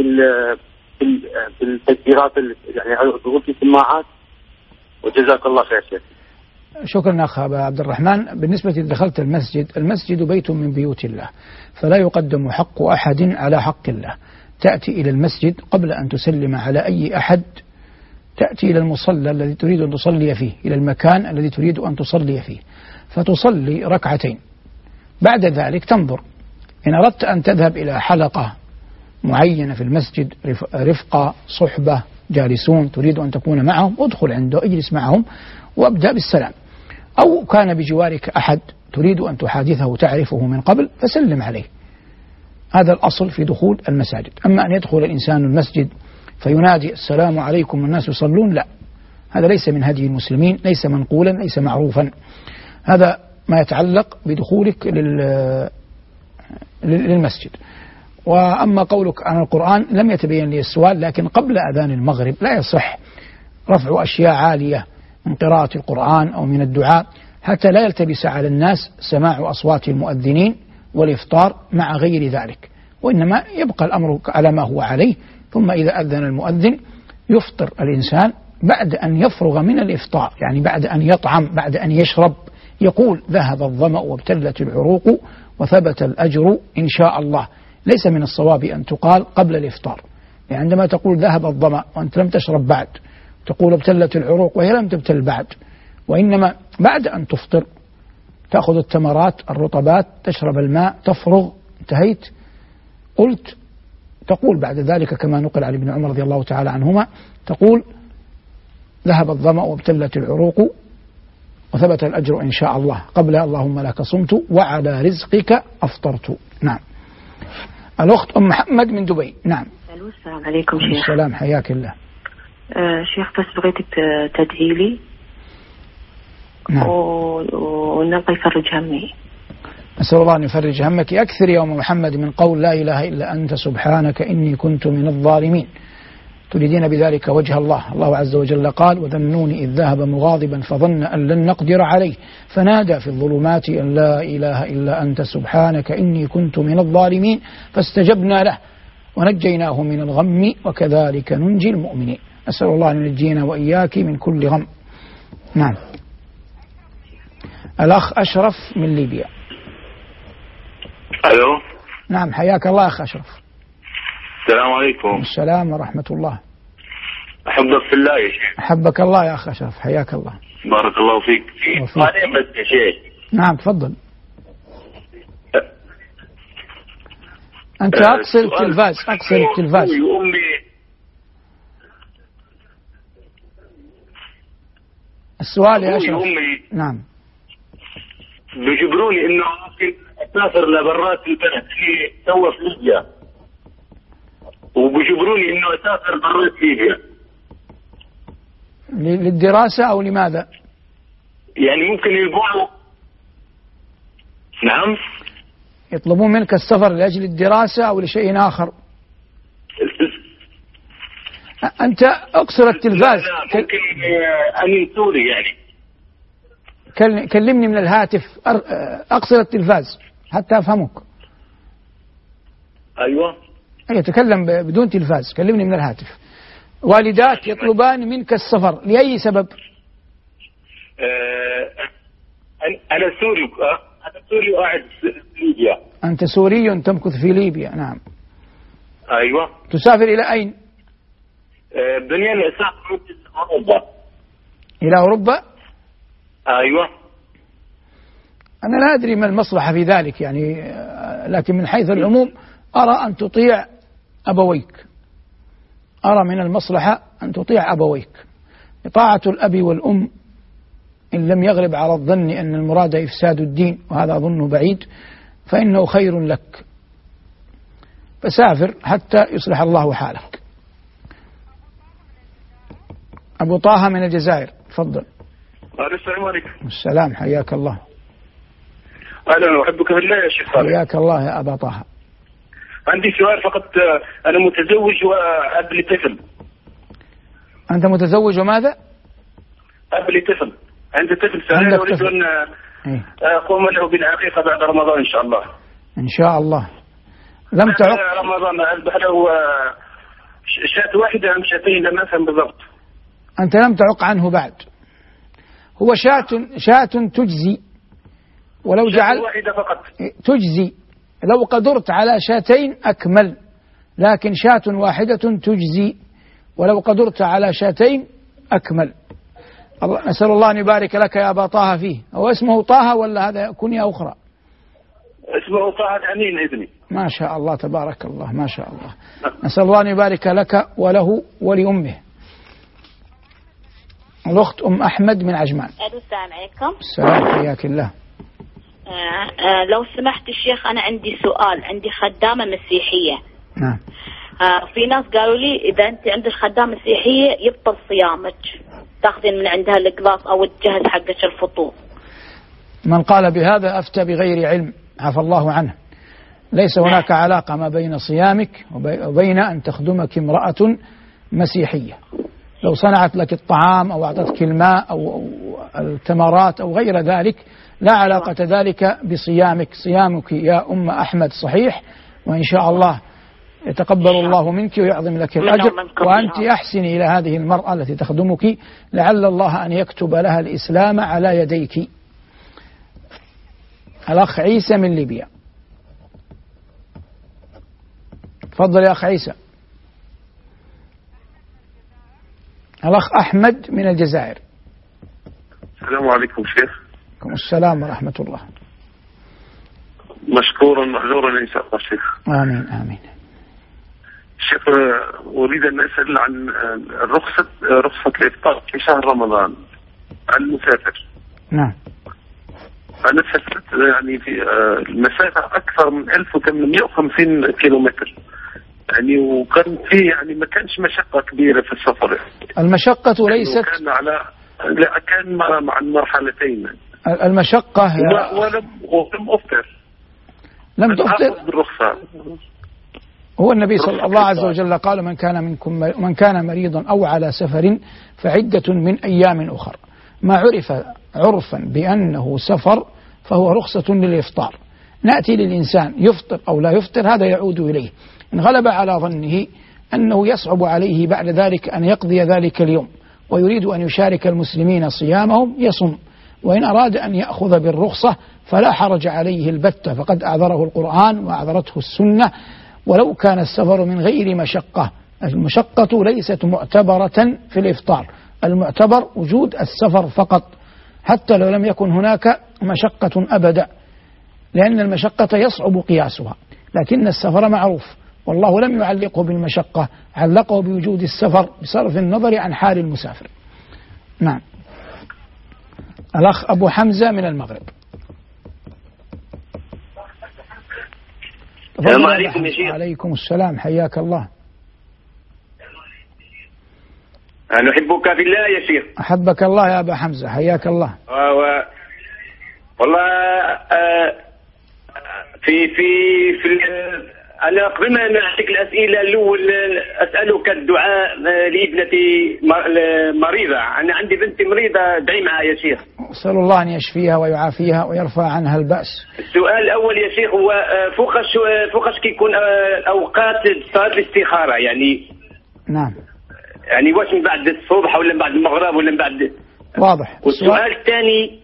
في التسجيلات، يعني في السماعات؟ وجزاك الله خير شيخ. شكرا أخ عبد الرحمن. بالنسبة دخلت المسجد بيت من بيوت الله، فلا يقدم حق أحد على حق الله. تأتي إلى المسجد قبل أن تسلم على أي أحد، تأتي إلى المصلى الذي تريد أن تصلي فيه، إلى المكان الذي تريد أن تصلي فيه، فتصلي ركعتين. بعد ذلك تنظر، إن أردت أن تذهب إلى حلقة معينة في المسجد، رفقة صحبة جالسون تريد أن تكون معهم، ادخل عنده اجلس معهم وابدأ بالسلام. أو كان بجوارك أحد تريد أن تحادثه تعرفه من قبل فسلم عليه. هذا الأصل في دخول المساجد. أما أن يدخل الإنسان المسجد فينادي السلام عليكم والناس يصلون، لا، هذا ليس من هدي المسلمين، ليس منقولا، ليس معروفا. هذا ما يتعلق بدخولك للمسجد. وأما قولك عن القرآن لم يتبين لي السؤال، لكن قبل أذان المغرب لا يصح رفع أشياء عالية من قراءة القرآن أو من الدعاء، حتى لا يلتبس على الناس سماع أصوات المؤذنين والإفطار مع غير ذلك، وإنما يبقى الأمر على ما هو عليه. ثم إذا أذن المؤذن يفطر الإنسان بعد أن يفرغ من الإفطار، يعني بعد أن يطعم، بعد أن يشرب، يقول ذهب الظمأ وابتلت العروق وثبت الأجر إن شاء الله. ليس من الصواب أن تقال قبل الإفطار، يعني عندما تقول ذهب الظمأ وأنت لم تشرب بعد، تقول ابتلت العروق وهي لم تبتل بعد، وإنما بعد أن تفطر تأخذ التمرات الرطبات، تشرب الماء، تفرغ، انتهيت. قلت تقول بعد ذلك كما نقل عن ابن عمر رضي الله تعالى عنهما، تقول ذهب الظمأ وابتلت العروق وثبت الأجر إن شاء الله، قبل اللهم لك صمت وعلى رزقك أفطرت. نعم. الأخت أم محمد من دبي. نعم. السلام عليكم شيخ. السلام، حياك الله. شيخ بس بغيتك تدعي لي. نعم. ونبغى يفرج همي. أسأل الله أن يفرج همك. أكثر يا أم محمد من قول لا إله إلا أنت سبحانك إني كنت من الظالمين، تريدين بذلك وجه الله. الله عز وجل قال وذا النون إذ ذهب مغاضبا فظن أن لن نقدر عليه فنادى في الظلمات أن لا إله إلا أنت سبحانك إني كنت من الظالمين فاستجبنا له ونجيناه من الغم وكذلك ننجي المؤمنين. أسأل الله أن ينجينا وإياك من كل غم. نعم. الأخ أشرف من ليبيا. ألو. نعم، حياك الله أخ أشرف. السلام عليكم. السلام ورحمة الله. أحبك في الله يا شيخ. أحبك الله يا أخ أشرف، حياك الله. بارك الله فيك. بس يا شيخ. نعم تفضل. أنت أقصر التلفاز، أقصر التلفاز. السؤال يا أشرف. نعم. بيجبروني إنه ممكن أسافر لبرات البلد اللي سوى في ليبيا، وبيجبروني إنه أسافر برات ليبيا للدراسة أو لماذا؟ يعني ممكن يقولوا. نعم. يطلبون منك السفر لأجل الدراسة أو لشيء آخر؟ أنت أقصر التلفاز. لا ممكن أمين سوري يعني. كلمني من الهاتف، أقصر التلفاز حتى أفهمك. أيوة. يتكلم بدون تلفاز، كلمني من الهاتف. والداك يطلبان منك السفر لأي سبب؟ أنا سوري، أنا سوري وقاعد في ليبيا. أنت سوري تمكث في ليبيا، نعم. أيوة. تسافر إلى أين؟ بنيان أسافر أوروبا. إلى أوروبا؟ أيوة. أنا لا أدري ما المصلحة في ذلك يعني، لكن من حيث العموم أرى أن تطيع أبويك، أرى من المصلحة أن تطيع أبويك. طاعة الأب والأم إن لم يغلب على الظن أن المراد إفساد الدين، وهذا أظنه بعيد، فإنه خير لك، فسافر حتى يصلح الله حالك. أبو طه من الجزائر، تفضل. السلام عليكم. السلام، حياك الله. أنا أحبك في الله يا شيخ صالح. حياك الله يا أبا طه. عندي سؤال فقط. أنا متزوج وأب لطفل. أنت متزوج وماذا؟ أب لطفل، عندي طفل صغير أريد أن أقوم له بالعقيقة بعد رمضان إن شاء الله. إن شاء الله. لم تعق رمضان أذبح له شاة واحدة أم شاتين، لم أفهم بالضبط. أنت لم تعق عنه بعد. هو شاة تجزي، ولو جعل واحدة فقط تجزي، لو قدرت على شاتين أكمل، لكن شاة واحدة تجزي، ولو قدرت على شاتين أكمل. نسأل الله أن يبارك لك يا أبا طه فيه. هو اسمه طه ولا هذا كنية أخرى؟ اسمه طه الأمين ابني. ما شاء الله تبارك الله، ما شاء الله. نسأل الله أن يبارك لك وله ولأمه. الأخت أم أحمد من عجمان. السلام عليكم. السلام، حياك الله. لو سمحت الشيخ، أنا عندي سؤال. عندي خدامة مسيحية. نعم. في ناس قالوا لي إذا أنت عندك خدامة مسيحية يبطل صيامك، تاخذين من عندها القلاص أو الجهز حقك الفطور. من قال بهذا أفتى بغير علم، عفى الله عنه. ليس هناك علاقة ما بين صيامك وبين أن تخدمك امرأة مسيحية. لو صنعت لك الطعام أو أعطتك الماء أو التمرات أو غير ذلك، لا علاقة ذلك بصيامك. صيامك يا أم أحمد صحيح، وإن شاء الله يتقبل الله منك ويعظم لك الأجر. وأنت أحسني إلى هذه المرأة التي تخدمك، لعل الله أن يكتب لها الإسلام على يديك. الأخ عيسى من ليبيا، تفضل يا أخ عيسى. الأخ أحمد من الجزائر. السلام عليكم شيخ. عليكم السلام ورحمة الله. مشكورا مأجورا إن شاء الله شيخ. آمين آمين. شيخ، أريد أن أسأل عن رخصة الإفطار في شهر رمضان على المسافر. نعم. أنا سافرت يعني في المسافة أكثر من 1850 كيلومتر يعني، وكان في يعني ما كانش مشقة كبيرة في السفر. المشقة ليست كان على كان مع المرحلتين. المشقة ولم أفطر. لم تفطر بالرخصة. هو النبي صلى الله عز وجل قال: من كان مريضا أو على سفر فعدة من أيام أخر. ما عرف عرفا بأنه سفر فهو رخصة للإفطار. نأتي للإنسان يفطر أو لا يفطر، هذا يعود إليه. إن غلب على ظنه أنه يصعب عليه بعد ذلك أن يقضي ذلك اليوم ويريد أن يشارك المسلمين صيامهم يصم، وإن أراد أن يأخذ بالرخصة فلا حرج عليه البتة، فقد أعذره القرآن وأعذرته السنة، ولو كان السفر من غير مشقة. المشقة ليست معتبرة في الإفطار، المعتبر وجود السفر فقط، حتى لو لم يكن هناك مشقة أبدا، لأن المشقة يصعب قياسها، لكن السفر معروف، والله لم يعلقه بالمشقة، علقه بوجود السفر بصرف النظر عن حال المسافر. نعم. الأخ أبو حمزة من المغرب. السلام عليكم يا شيخ. وعليكم السلام، حياك الله. أنا أحبك في الله يا شيخ. أحبك الله يا أبا حمزة، حياك الله. والله أنا قبل ما نعطيك الأسئلة الأول أسألك الدعاء لابنتي مريضة. أنا عندي بنتي مريضة، ادعي معها يا شيخ. أسأل الله أن يشفيها ويعافيها ويرفع عنها البأس. السؤال الأول يا شيخ هو فوقاش كيكون أوقات صلاة الاستخارة يعني. نعم. يعني واش من بعد الصبح ولا من بعد المغرب ولا من بعد؟ واضح. والسؤال الثاني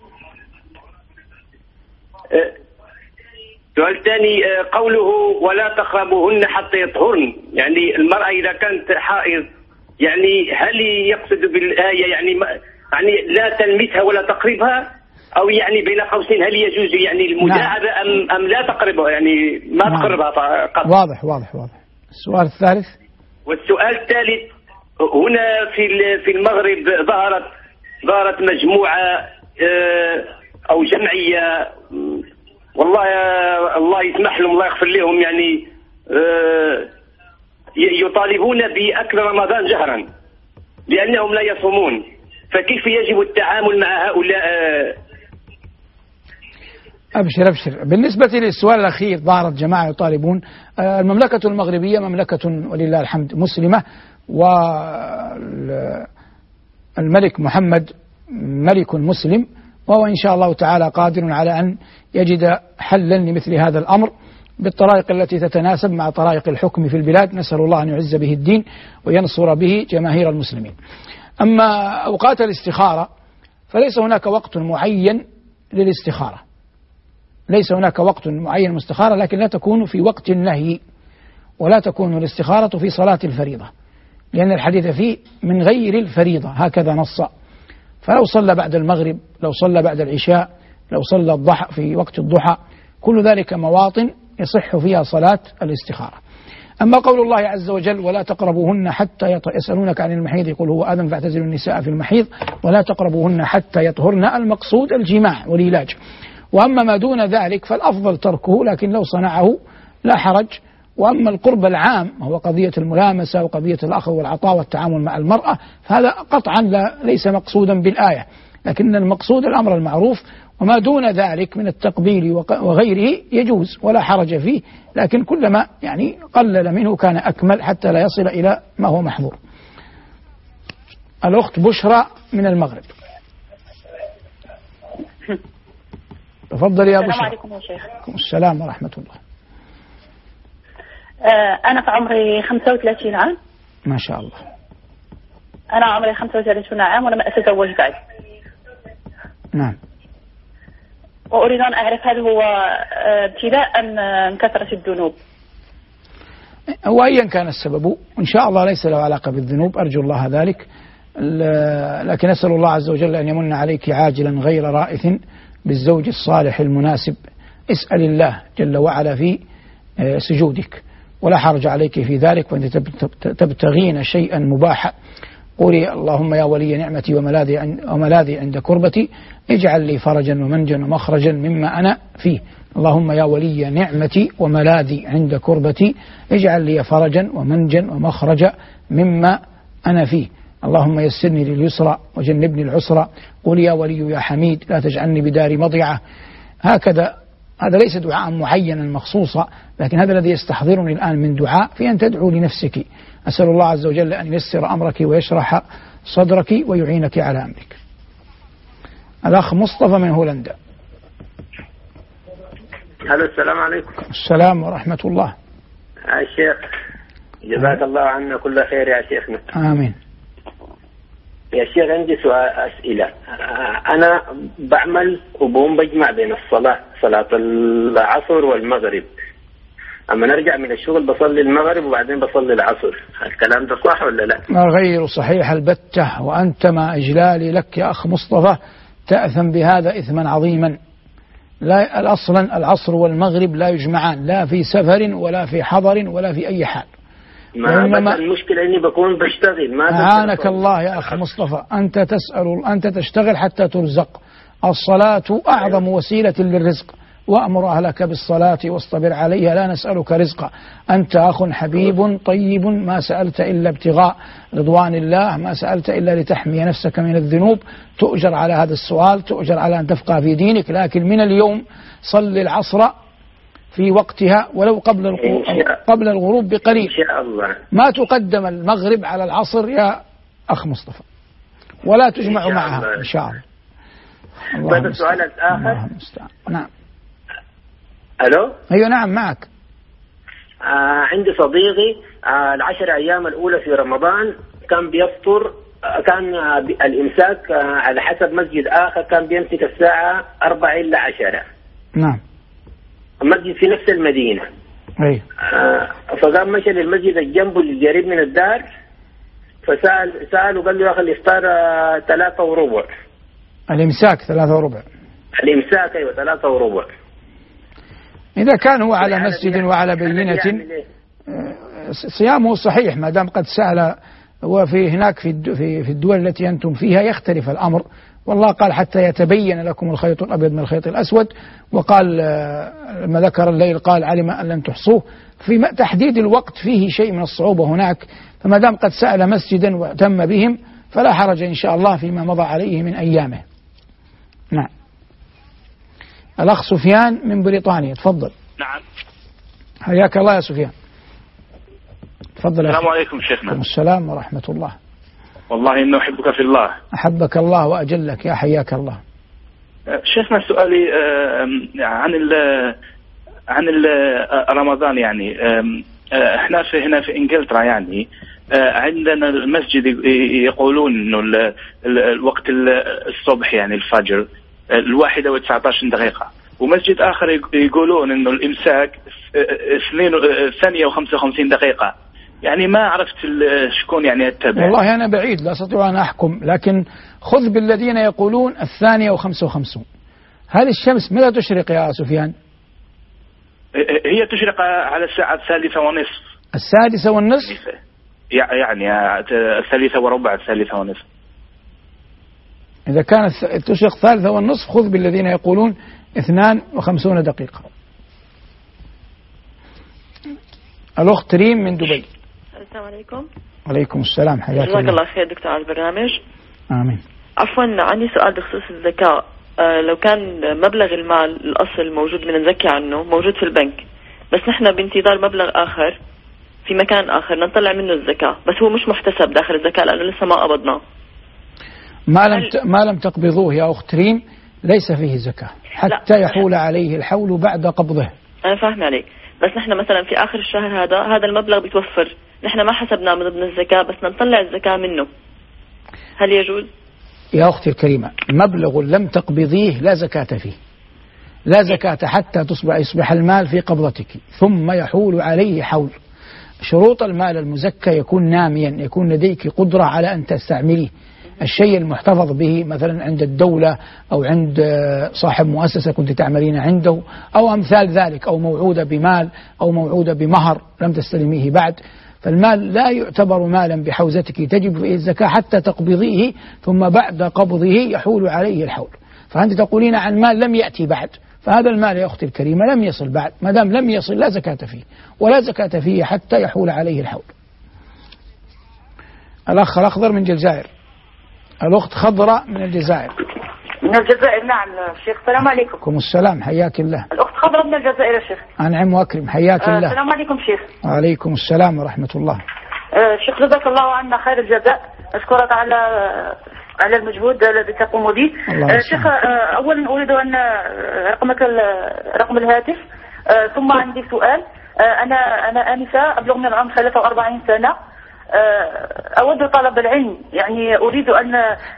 قوله ولا تقربوهن حتى يطهرن، يعني المرأة إذا كانت حائض يعني هل يقصد بالآية يعني لا تلمسها ولا تقربها، أو يعني بين قوسين هل يجوز يعني المداعبة أم لا تقربها يعني ما تقربها فقط؟ واضح. السؤال الثالث. والسؤال الثالث هنا في المغرب ظهرت مجموعة أو جمعية، والله الله يسمح لهم الله يغفر لهم، يعني يطالبون بأكل رمضان جهرا لأنهم لا يصومون، فكيف يجب التعامل مع هؤلاء؟ أبشر. بالنسبة للسؤال الأخير، ظهرت جماعة يطالبون. المملكة المغربية مملكة ولله الحمد مسلمة، والملك محمد ملك مسلم، وهو إن شاء الله تعالى قادر على أن يجد حلا لمثل هذا الأمر بالطرائق التي تتناسب مع طرائق الحكم في البلاد. نسأل الله أن يعز به الدين وينصر به جماهير المسلمين. أما أوقات الاستخارة فليس هناك وقت معين للاستخارة، ليس هناك وقت معين للاستخارة، لكن لا تكون في وقت النهي، ولا تكون الاستخارة في صلاة الفريضة، لأن الحديث فيه من غير الفريضة هكذا نص. فلو صلى بعد المغرب، لو صلى بعد العشاء، لو صلى الضحى في وقت الضحى، كل ذلك مواطن يصح فيها صلاة الاستخارة. أما قول الله عز وجل ولا تقربوهن حتى يسألونك عن المحيض قل هو آذى فاعتزلوا النساء في المحيض ولا تقربوهن حتى يطهرن، المقصود الجماع والعلاج. وأما ما دون ذلك فالأفضل تركه، لكن لو صنعه لا حرج. وأما القرب العام هو قضية الملامسة وقضية الأخذ والعطاء والتعامل مع المرأة، فهذا قطعا ليس مقصودا بالآية، لكن المقصود الأمر المعروف، وما دون ذلك من التقبيل وغيره يجوز ولا حرج فيه، لكن كلما يعني قلل منه كان أكمل حتى لا يصل إلى ما هو محظور. الأخت بشرى من المغرب، تفضل يا بشرى. السلام عليكم يا شيخ. السلام ورحمة الله. أنا في عمري 35 عام. ما شاء الله. أنا عمري 35 عام ولم أتزوج بعد. نعم. وأريد أن أعرف هل هو ابتلاء أم كثرة الذنوب؟ وأيا كان السبب إن شاء الله ليس له علاقة بالذنوب، أرجو الله ذلك، لكن أسأل الله عز وجل أن يمن عليك عاجلا غير رائث بالزوج الصالح المناسب. اسأل الله جل وعلا في سجودك، ولا حرج عليك في ذلك، وأنت تبتغين شيئا مباحا. قولي اللهم يا ولي نعمتي وملاذي عند كربتي اجعل لي فرجا ومنجا ومخرجا مما أنا فيه. اللهم يا ولي نعمتي وملاذي عند كربتي اجعل لي فرجا ومنجا ومخرجا مما أنا فيه. اللهم يسرني لليسرى وجنبني العسرى. قل يا ولي يا حميد لا تجعلني بدار مضيعة. هكذا. هذا ليس دعاء معينا مخصوصا، لكن هذا الذي يستحضرني الآن من دعاء في أن تدعو لنفسك. أسأل الله عز وجل أن ييسر أمرك ويشرح صدرك ويعينك على أمرك. الأخ مصطفى من هولندا. السلام عليكم. السلام ورحمة الله. يا شيخ جزاك الله عنا كل خير يا شيخنا. آمين. يا شيخ عندي سؤال أسئلة. أنا بعمل وبقوم بجمع بين صلاة العصر والمغرب، أما نرجع من الشغل بصلي المغرب وبعدين بصلي العصر، الكلام ده صح ولا لا؟ غير صحيح البتة، وأنت مع إجلالي لك يا أخ مصطفى تأثم بهذا إثما عظيما. لا أصلا العصر والمغرب لا يجمعان، لا في سفر ولا في حضر ولا في أي حال. ما المشكلة إني بكون بشتغل. ما أعانك الله يا أخ مصطفى، أنت تشتغل حتى ترزق. الصلاة أعظم وسيلة للرزق، وأمر أهلك بالصلاة واصطبر عليها لا نسألك رزقا. أنت أخ حبيب طيب، ما سألت إلا ابتغاء رضوان الله، ما سألت إلا لتحمي نفسك من الذنوب. تؤجر على هذا السؤال، تؤجر على أن تفقه في دينك، لكن من اليوم صل العصر في وقتها ولو قبل الغروب بقليل. إن شاء الله. ما تقدم المغرب على العصر يا أخ مصطفى، ولا تجمع معها إن شاء الله. هذا السؤال الآخر. نعم. ألو. أيوة نعم معك. عندي صديقي 10 أيام الأولى في رمضان كان بيفطر، كان الإمساك على حسب مسجد آخر كان بيمسك الساعة 4 إلى 10. نعم. مسجد في نفس المدينة. أي. فقام مشى للمسجد الجنب القريب من الدار، فسأل وقال له يا أخي الإفطار 3:15. الإمساك 3:15. الإمساك أيوة 3:15. إذا كان هو على مسجد وعلى بينة صيامه صحيح ما دام قد سأل. وفي هناك في الدول التي أنتم فيها يختلف الأمر، والله قال حتى يتبين لكم الخيط الأبيض من الخيط الأسود، وقال لما ذكر الليل قال علم أن لن تحصوه. في تحديد الوقت فيه شيء من الصعوبة هناك، فما دام قد سأل مسجدا واهتم بهم فلا حرج إن شاء الله فيما مضى عليه من أيامه. نعم. الأخ سفيان من بريطانيا، تفضل. نعم. حياك الله يا سفيان. تفضل. السلام عليكم شيخنا. السلام ورحمة الله. والله إنه أحبك في الله. أحبك الله وأجلك يا حياك الله. شيخنا سؤالي عن رمضان، يعني احنا هنا في انجلترا، يعني عندنا المسجد يقولون انه الوقت الصبح يعني الفجر 1:19، ومسجد اخر يقولون انه الامساك 2:55. يعني ما عرفت شكون يعني اتبع. والله انا بعيد لا استطيع ان احكم، لكن خذ بالذين يقولون 2:55. هل الشمس متى تشرق يا سفيان؟ هي تشرق على الساعة 3:30. 6:30 يعني 3:15 3:30. إذا كانت تشرق 3:30 خذ بالذين يقولون 52 دقيقة. الأخت ريم من دبي. السلام عليكم. وعليكم السلام، حياك الله. جزاك الله خير دكتور على البرنامج. آمين. عفوا عندي سؤال بخصوص الزكاة. لو كان مبلغ المال الأصل موجود من نزكي عنه موجود في البنك، بس نحن بانتظار مبلغ آخر في مكان آخر نطلع منه الزكاة، بس هو مش محتسب داخل الزكاة لأنه لسه ما قبضناه. ما لم تقبضوه يا أخت ريم ليس فيه زكاة حتى يحول عليه الحول بعد قبضه. أنا فاهم عليك، بس نحن مثلا في آخر الشهر هذا المبلغ بيتوفر، نحن ما حسبناه من ضمن الزكاة بس نطلع الزكاة منه، هل يجوز؟ يا أختي الكريمة، مبلغ لم تقبضيه لا زكاة فيه، لا زكاة حتى يصبح المال في قبضتك ثم يحول عليه حول. شروط المال المزكى يكون ناميا، يكون لديك قدرة على أن تستعمليه. الشيء المحتفظ به مثلا عند الدولة أو عند صاحب مؤسسة كنت تعملين عنده أو أمثال ذلك، أو موعودة بمال أو موعودة بمهر لم تستلميه بعد، فالمال لا يعتبر مالا بحوزتك تجب فيه الزكاة حتى تقبضيه، ثم بعد قبضه يحول عليه الحول. فأنت تقولين عن مال لم يأتي بعد، فهذا المال يا أختي الكريمة لم يصل بعد، ما دام لم يصل لا زكاة فيه، ولا زكاة فيه حتى يحول عليه الحول. الأخ الأخضر من الجزائر. الأخت خضراء من الجزائر. من الجزائر. نعم شيخ. السلام عليكم. وعليكم السلام، حياك الله. الأخت خضراء من الجزائر يا شيخ. أنعم وأكرم، حياك الله. السلام عليكم شيخ. وعليكم السلام ورحمة الله. شيخ جزاك الله عنا خير الجزاء، أشكرك على المجهود الذي تقوم به. شيخ أولا أريد أن رقم الهاتف، ثم عندي سؤال. أنا آنسة أبلغ من العمر 43 سنة، أود طلب العلم، يعني أريد أن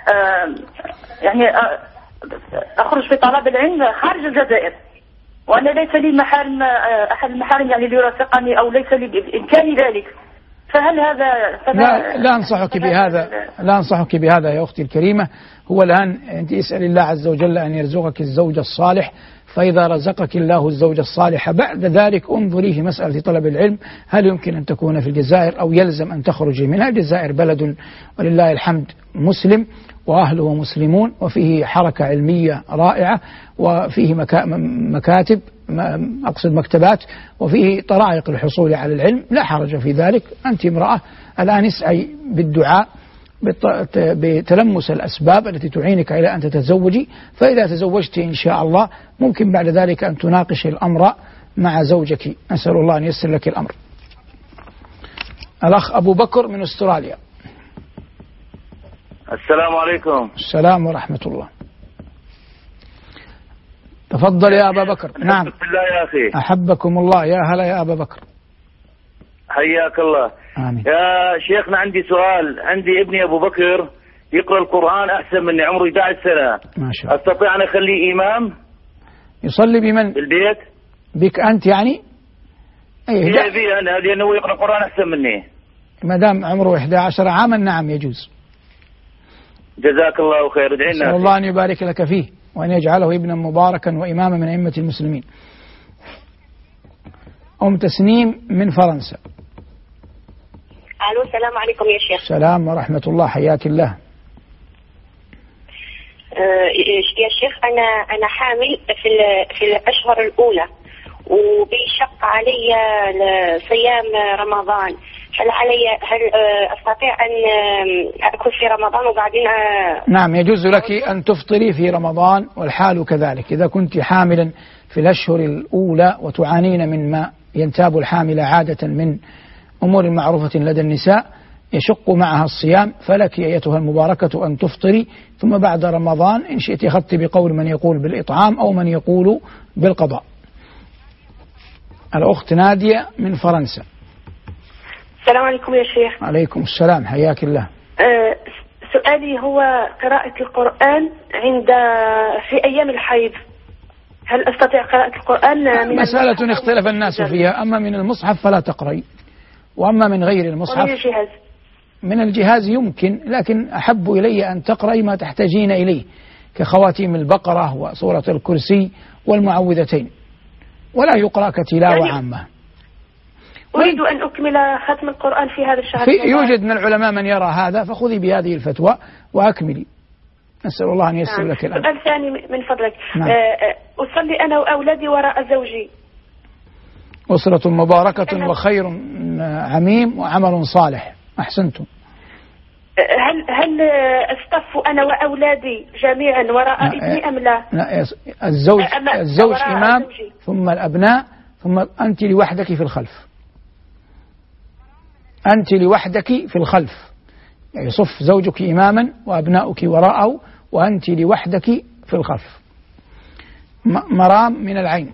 أخرج في طلب العلم خارج الجزائر، وأنا ليس لي محارم، أحد المحارم يعني يرافقني أو ليس لي بإمكاني ذلك، فهل هذا لا أنصحك بهذا يا أختي الكريمة. هو الآن أنت اسأل الله عز وجل أن يرزقك الزوج الصالح، فإذا رزقك الله الزوج الصالح بعد ذلك انظري في مسألة طلب العلم هل يمكن أن تكون في الجزائر أو يلزم أن تخرجي منها. الجزائر بلد ولله الحمد مسلم وأهله مسلمون، وفيه حركة علمية رائعة، وفيه مكاتب، أقصد مكتبات، وفيه طرائق للحصول على العلم، لا حرج في ذلك. أنت امرأة الآن اسعي بالدعاء بتلمس الأسباب التي تعينك إلى أن تتزوجي، فإذا تزوجت إن شاء الله ممكن بعد ذلك أن تناقش الأمر مع زوجك. نسأل الله أن ييسر لك الأمر. الأخ أبو بكر من أستراليا. السلام عليكم. السلام ورحمة الله. تفضل يا أبا بكر. نعم. بالله يا أخي. أحبكم الله. يا هلا يا أبا بكر. حياك الله. آمين. يا شيخنا عندي سؤال. عندي ابني أبو بكر يقرأ القرآن أحسن مني، عمره 11 سنة. ما شاء الله. أستطيع أن أخليه إمام يصلي بمن؟ بالبيت. بك أنت يعني؟ هي بي أنا، لأنه يقرأ القرآن أحسن مني. ما دام عمره 11 عاما نعم يجوز. جزاك الله خير. ادعي لنا. نسأل الله أن يبارك لك فيه وأن يجعله ابنا مباركا وإماما من أئمة المسلمين. أم تسنيم من فرنسا. الو السلام عليكم يا شيخ. السلام ورحمة الله، حياك الله. يا شيخ أنا حامل في الأشهر الأولى وبيشق علي صيام رمضان. هل أستطيع أن أكل في رمضان وبعدين نعم يجوز لك أن تفطري في رمضان والحال كذلك. إذا كنت حاملا في الأشهر الأولى وتعانين من ما ينتاب الحامل عادة من أمور معروفة لدى النساء يشق معها الصيام، فلك أيتها المباركة أن تفطري، ثم بعد رمضان إن شئت أخذت بقول من يقول بالإطعام أو من يقول بالقضاء. الأخت نادية من فرنسا. السلام عليكم يا شيخ. عليكم السلام، حياك الله. سؤالي هو قراءة القرآن في أيام الحيض، هل أستطيع قراءة القرآن من مسألة اختلف الناس فيها، أما من المصحف فلا تقرأي، وأما من غير المصحف ومن الجهاز. من الجهاز يمكن، لكن أحب إلي أن تقرأي ما تحتاجين إليه كخواتيم البقرة وسورة الكرسي والمعوذتين، ولا يقرأ كتلاوة يعني عامة. أريد أن أكمل ختم القرآن في هذا الشهر. يوجد من العلماء من يرى هذا، فخذي بهذه الفتوى وأكملي. نسأل الله أن ييسر لك الأمر. سؤال ثاني من فضلك. نعم. أصلي أنا وأولادي وراء زوجي. أسرة مباركة وخير عميم وعمل صالح. أحسنتم. هل أصطف أنا وأولادي جميعا وراء ابني أم لا؟ لا، الزوج إمام زوجي. ثم الأبناء، ثم أنت لوحدك في الخلف. أنت لوحدك في الخلف، يعني يصف زوجك إماما وأبناؤك وراءه وأنت لوحدك في الخلف. مرام من العين.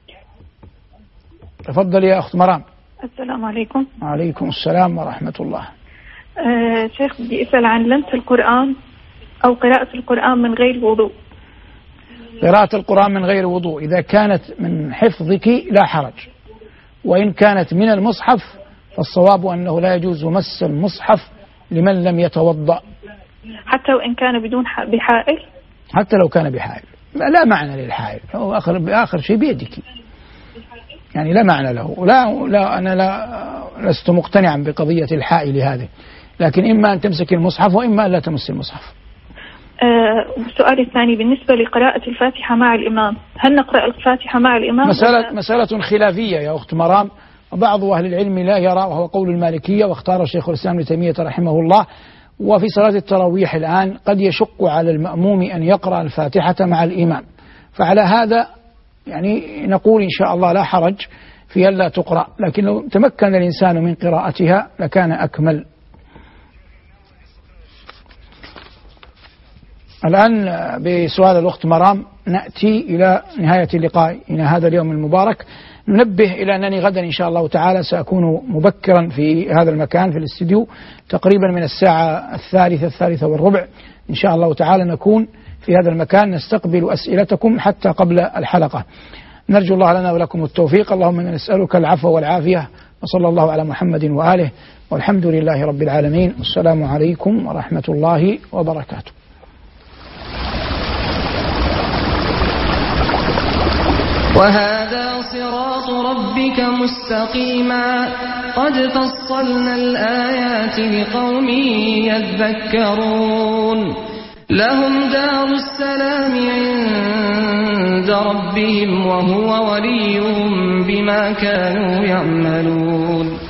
تفضل يا أخت مرام. السلام عليكم. وعليكم السلام ورحمة الله. شيخ بدي أسأل عن لمس القرآن أو قراءة القرآن من غير وضوء. قراءة القرآن من غير وضوء إذا كانت من حفظك لا حرج، وإن كانت من المصحف فالصواب أنه لا يجوز مس المصحف لمن لم يتوضأ. حتى وإن كان بدون بحائل؟ حتى لو كان بحائل لا معنى للحائل، هو آخر شيء بيدك، يعني لا معنى له. لا أنا لست مقتنعا بقضية الحائل هذه، لكن إما أن تمسك المصحف وإما أن لا تمس المصحف. السؤال الثاني بالنسبة لقراءة الفاتحة مع الإمام، هل نقرأ الفاتحة مع الإمام؟ مسألة خلافية يا أخت مرام، وبعض أهل العلم لا يرى، وهو قول المالكية واختار الشيخ الإسلام ابن تيمية رحمه الله. وفي صلاة التراويح الآن قد يشق على المأموم أن يقرأ الفاتحة مع الإمام، فعلى هذا يعني نقول إن شاء الله لا حرج في ألا تقرأ، لكن لو تمكن الإنسان من قراءتها لكان أكمل. الآن بسؤال الأخت مرام نأتي إلى نهاية اللقاء إلى هذا اليوم المبارك. ننبه إلى أنني غدا إن شاء الله تعالى سأكون مبكرا في هذا المكان في الاستديو تقريبا من الساعة 3:43 إن شاء الله تعالى نكون في هذا المكان نستقبل أسئلتكم حتى قبل الحلقة. نرجو الله لنا ولكم التوفيق، اللهم نسألك العفو والعافية، وصلى الله على محمد وآله، والحمد لله رب العالمين، والسلام عليكم ورحمة الله وبركاته. وهذا صراط ربك مستقيما قد فصلنا الآيات لقوم يذكرون لهم دار السلام عند ربهم وهو وليهم بما كانوا يعملون.